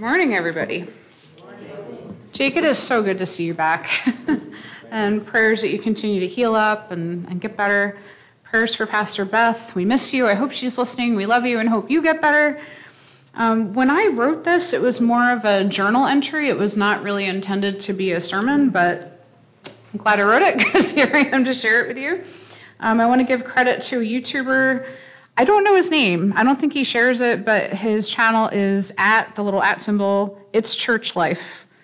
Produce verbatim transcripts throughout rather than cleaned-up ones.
morning, everybody. Jake, it is so good to see you back. And prayers that you continue to heal up and, and get better. Prayers for Pastor Beth. We miss you. I hope she's listening. We love you and hope you get better. Um, when I wrote this, it was more of a journal entry. It was not really intended to be a sermon, but I'm glad I wrote it because here I am to share it with you. Um, I want to give credit to a YouTuber. I don't know his name. I don't think he shares it, but his channel is at the little at symbol. It's Church Life.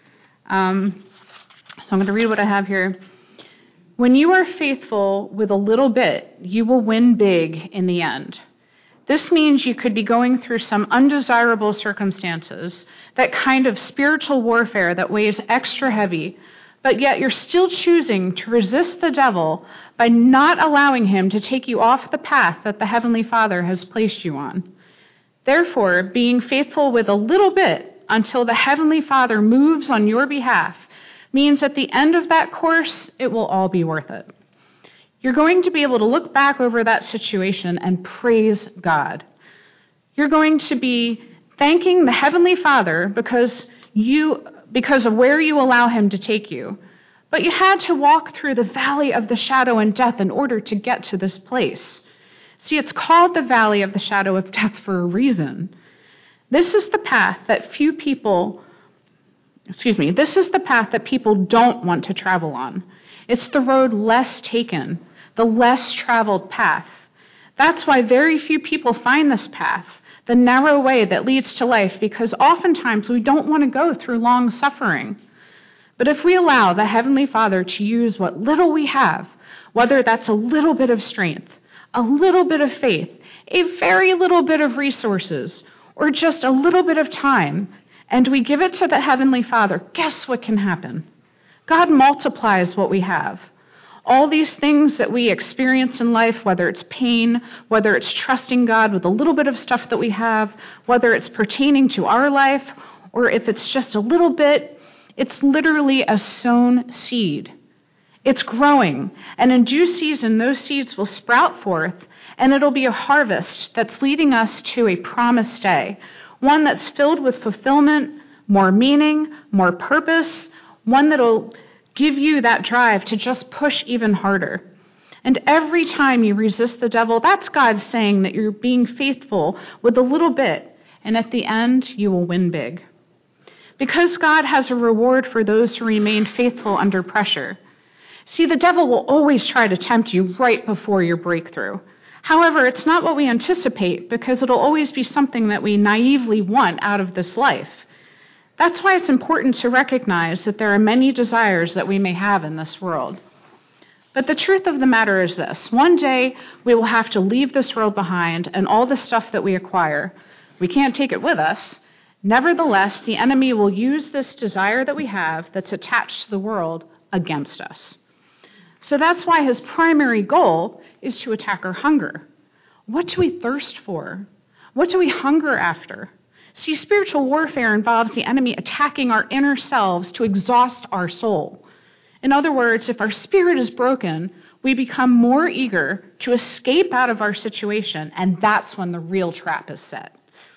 Um, so I'm going to read what I have here. When you are faithful with a little bit, you will win big in the end. This means you could be going through some undesirable circumstances, that kind of spiritual warfare that weighs extra heavy, but yet you're still choosing to resist the devil by not allowing him to take you off the path that the Heavenly Father has placed you on. Therefore, being faithful with a little bit until the Heavenly Father moves on your behalf means at the end of that course, it will all be worth it. You're going to be able to look back over that situation and praise God. You're going to be thanking the Heavenly Father because you because of where you allow him to take you. But you had to walk through the valley of the shadow and death in order to get to this place. See, it's called the valley of the shadow of death for a reason. This is the path that few people, excuse me, this is the path that people don't want to travel on. It's the road less taken, the less traveled path. That's why very few people find this path, the narrow way that leads to life, because oftentimes we don't want to go through long suffering. But if we allow the Heavenly Father to use what little we have, whether that's a little bit of strength, a little bit of faith, a very little bit of resources, or just a little bit of time, and we give it to the Heavenly Father, guess what can happen? God multiplies what we have. All these things that we experience in life, whether it's pain, whether it's trusting God with a little bit of stuff that we have, whether it's pertaining to our life, or if it's just a little bit, it's literally a sown seed. It's growing, and in due season, those seeds will sprout forth, and it'll be a harvest that's leading us to a promised day, one that's filled with fulfillment, more meaning, more purpose, one that'll give you that drive to just push even harder. And every time you resist the devil, that's God saying that you're being faithful with a little bit, and at the end, you will win big. Because God has a reward for those who remain faithful under pressure. See, the devil will always try to tempt you right before your breakthrough. However, it's not what we anticipate, because it'll always be something that we naively want out of this life. That's why it's important to recognize that there are many desires that we may have in this world. But the truth of the matter is this. One day, we will have to leave this world behind and all the stuff that we acquire. We can't take it with us. Nevertheless, the enemy will use this desire that we have that's attached to the world against us. So that's why his primary goal is to attack our hunger. What do we thirst for? What do we hunger after? See, spiritual warfare involves the enemy attacking our inner selves to exhaust our soul. In other words, if our spirit is broken, we become more eager to escape out of our situation, and that's when the real trap is set.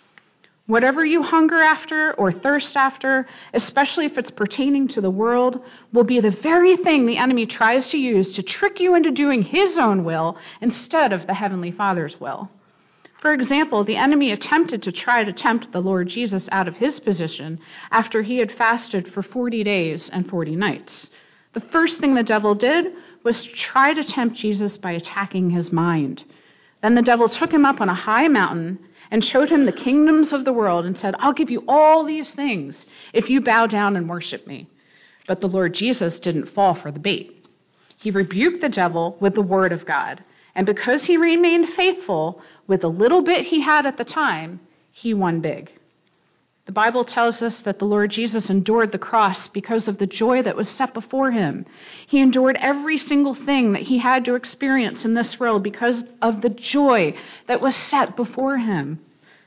Whatever you hunger after or thirst after, especially if it's pertaining to the world, will be the very thing the enemy tries to use to trick you into doing his own will instead of the Heavenly Father's will. For example, the enemy attempted to try to tempt the Lord Jesus out of his position after he had fasted for forty days and forty nights. The first thing the devil did was try to tempt Jesus by attacking his mind. Then the devil took him up on a high mountain and showed him the kingdoms of the world and said, I'll give you all these things if you bow down and worship me. But the Lord Jesus didn't fall for the bait. He rebuked the devil with the word of God. And because he remained faithful with the little bit he had at the time, he won big. The Bible tells us that the Lord Jesus endured the cross because of the joy that was set before him. He endured every single thing that he had to experience in this world because of the joy that was set before him.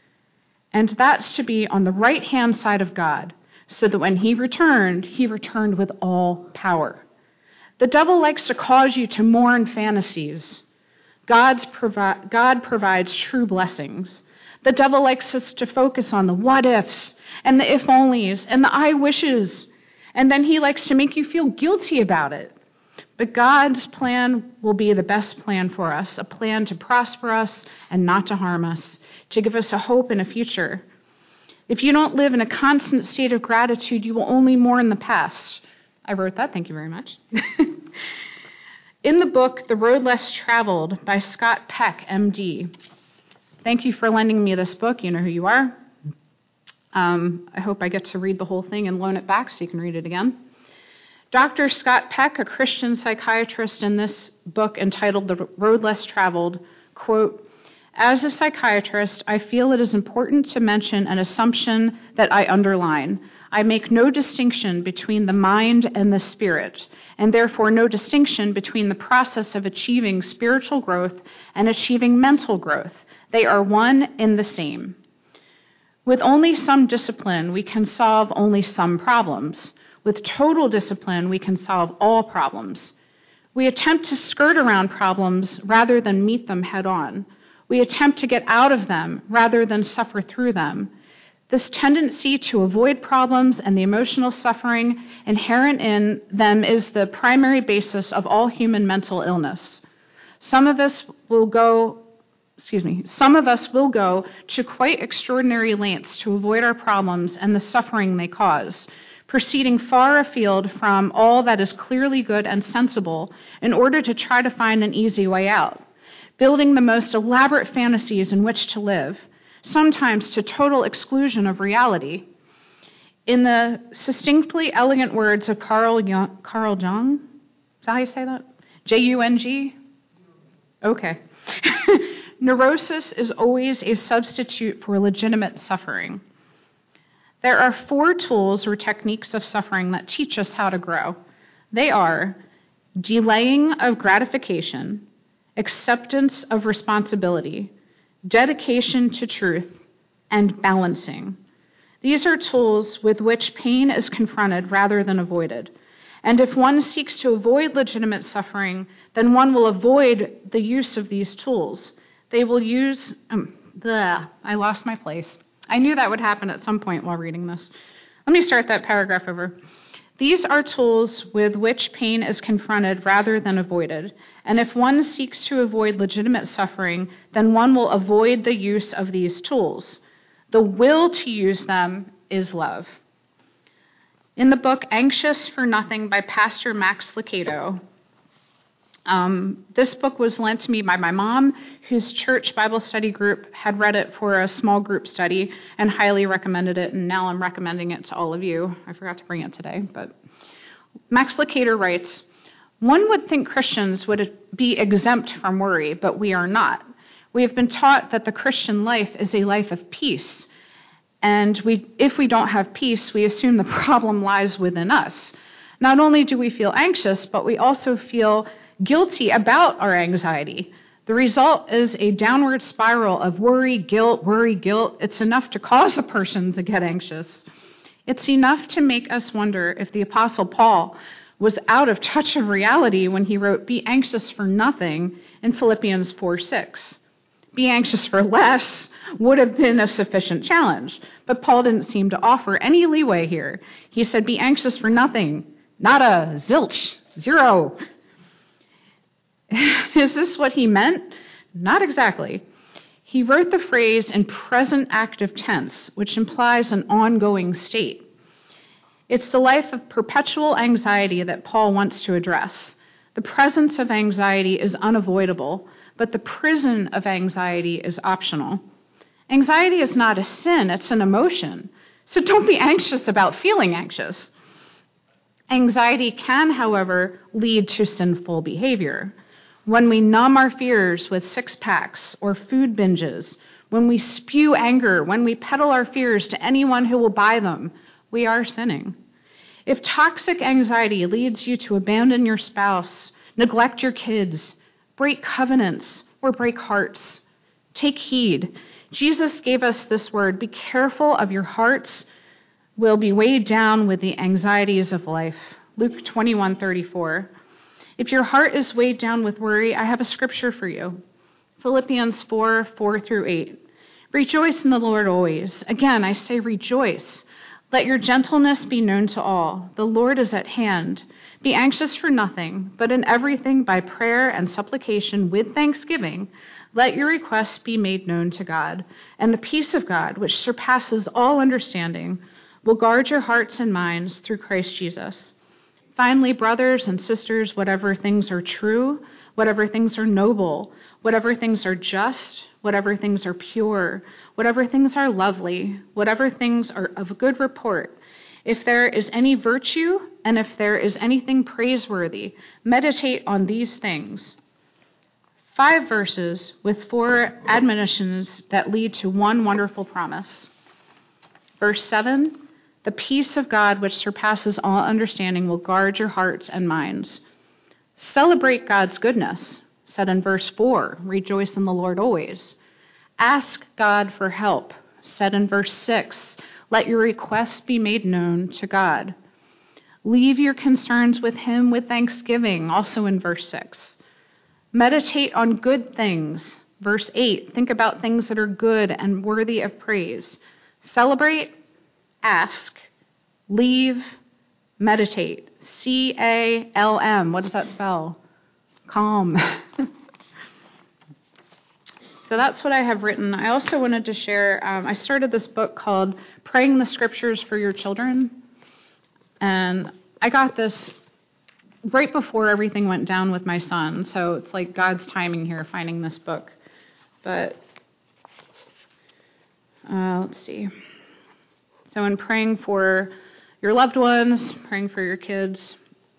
And that's to be on the right-hand side of God, so that when he returned, he returned with all power. The devil likes to cause you to mourn fantasies. God's provi- God provides true blessings. The devil likes us to focus on the what ifs and the if onlys and the I wishes. And then he likes to make you feel guilty about it. But God's plan will be the best plan for us, a plan to prosper us and not to harm us, to give us a hope and a future. If you don't live in a constant state of gratitude, you will only mourn the past. I wrote that, thank you very much. In the book, The Road Less Traveled by Scott Peck, M D. Thank you for lending me this book. You know who you are. Um, I hope I get to read the whole thing and loan it back so you can read it again. Doctor Scott Peck, a Christian psychiatrist, in this book entitled The Road Less Traveled, quote, "As a psychiatrist, I feel it is important to mention an assumption that I underline. I make no distinction between the mind and the spirit, and therefore no distinction between the process of achieving spiritual growth and achieving mental growth. They are one and the same. With only some discipline, we can solve only some problems. With total discipline, we can solve all problems. We attempt to skirt around problems rather than meet them head on. We attempt to get out of them rather than suffer through them. This tendency to avoid problems and the emotional suffering inherent in them is the primary basis of all human mental illness. Some of us will go Excuse me, some of us will go to quite extraordinary lengths to avoid our problems and the suffering they cause, proceeding far afield from all that is clearly good and sensible in order to try to find an easy way out, building the most elaborate fantasies in which to live, sometimes to total exclusion of reality. In the succinctly elegant words of Carl Jung, Carl Jung, is that how you say that? J U N G? Okay. Neurosis is always a substitute for legitimate suffering. There are four tools or techniques of suffering that teach us how to grow. They are delaying of gratification, acceptance of responsibility, dedication to truth, and balancing. These are tools with which pain is confronted rather than avoided. And if one seeks to avoid legitimate suffering, then one will avoid the use of these tools. They will use, um, bleh, I lost my place. I knew that would happen at some point while reading this. Let me start that paragraph over. These are tools with which pain is confronted rather than avoided. And if one seeks to avoid legitimate suffering, then one will avoid the use of these tools. The will to use them is love. In the book Anxious for Nothing by Pastor Max Lucado, Um, this book was lent to me by my mom, whose church Bible study group had read it for a small group study and highly recommended it, and now I'm recommending it to all of you. I forgot to bring it today, but Max Lucado writes, "One would think Christians would be exempt from worry, but we are not. We have been taught that the Christian life is a life of peace, and we, if we don't have peace, we assume the problem lies within us. Not only do we feel anxious, but we also feel guilty about our anxiety. The result is a downward spiral of worry, guilt, worry, guilt. It's enough to cause a person to get anxious. It's enough to make us wonder if the Apostle Paul was out of touch of reality when he wrote, 'Be anxious for nothing' in Philippians four six. Be anxious for less would have been a sufficient challenge, but Paul didn't seem to offer any leeway here. He said, be anxious for nothing, nada, zilch, zero. Is this what he meant? Not exactly. He wrote the phrase in present active tense, which implies an ongoing state. It's the life of perpetual anxiety that Paul wants to address. The presence of anxiety is unavoidable, but the prison of anxiety is optional. Anxiety is not a sin, it's an emotion. So don't be anxious about feeling anxious. Anxiety can, however, lead to sinful behavior. When we numb our fears with six-packs or food binges, when we spew anger, when we peddle our fears to anyone who will buy them, we are sinning. If toxic anxiety leads you to abandon your spouse, neglect your kids, break covenants, or break hearts, take heed. Jesus gave us this word, be careful of your hearts will be weighed down with the anxieties of life. Luke twenty-one thirty-four. If your heart is weighed down with worry, I have a scripture for you. Philippians four, four through eight. Rejoice in the Lord always. Again, I say rejoice. Let your gentleness be known to all. The Lord is at hand. Be anxious for nothing, but in everything by prayer and supplication with thanksgiving, let your requests be made known to God. And the peace of God, which surpasses all understanding, will guard your hearts and minds through Christ Jesus. Finally, brothers and sisters, whatever things are true, whatever things are noble, whatever things are just, whatever things are pure, whatever things are lovely, whatever things are of good report, if there is any virtue and if there is anything praiseworthy, meditate on these things. Five verses with four admonitions that lead to one wonderful promise. Verse seven, the peace of God which surpasses all understanding will guard your hearts and minds. Celebrate God's goodness, said in verse four, rejoice in the Lord always. Ask God for help, said in verse six, let your requests be made known to God. Leave your concerns with him with thanksgiving, also in verse six. Meditate on good things, verse eight, think about things that are good and worthy of praise. Celebrate, ask, leave, meditate. C A L M. What does that spell? Calm. So that's what I have written. I also wanted to share, um, I started this book called Praying the Scriptures for Your Children. And I got this right before everything went down with my son. So it's like God's timing here, finding this book. But uh, let's see. So in praying for your loved ones, praying for your kids,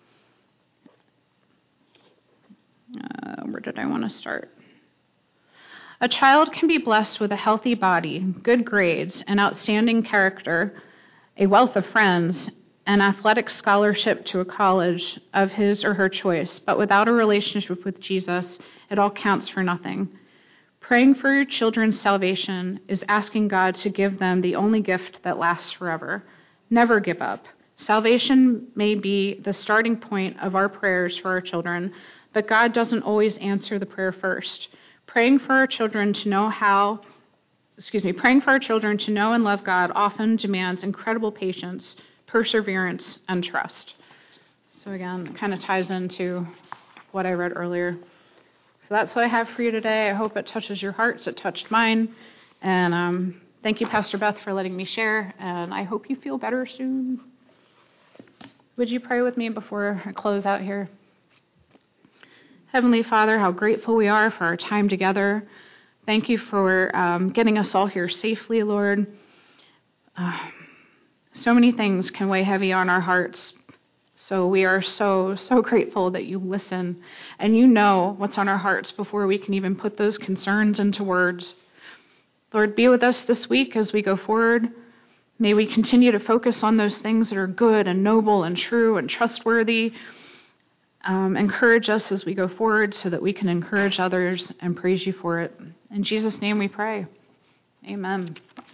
uh, where did I want to start? A child can be blessed with a healthy body, good grades, an outstanding character, a wealth of friends, an athletic scholarship to a college of his or her choice, but without a relationship with Jesus, it all counts for nothing. Praying for your children's salvation is asking God to give them the only gift that lasts forever. Never give up. Salvation may be the starting point of our prayers for our children, but God doesn't always answer the prayer first. Praying for our children to know how, excuse me, praying for our children to know and love God often demands incredible patience, perseverance, and trust. So again, it kind of ties into what I read earlier. So that's what I have for you today. I hope it touches your hearts. It touched mine. And um, thank you, Pastor Beth, for letting me share. And I hope you feel better soon. Would you pray with me before I close out here? Heavenly Father, how grateful we are for our time together. Thank you for um, getting us all here safely, Lord. Uh, so many things can weigh heavy on our hearts. So we are so, so grateful that you listen and you know what's on our hearts before we can even put those concerns into words. Lord, be with us this week as we go forward. May we continue to focus on those things that are good and noble and true and trustworthy. Um, encourage us as we go forward so that we can encourage others and praise you for it. In Jesus' name we pray. Amen.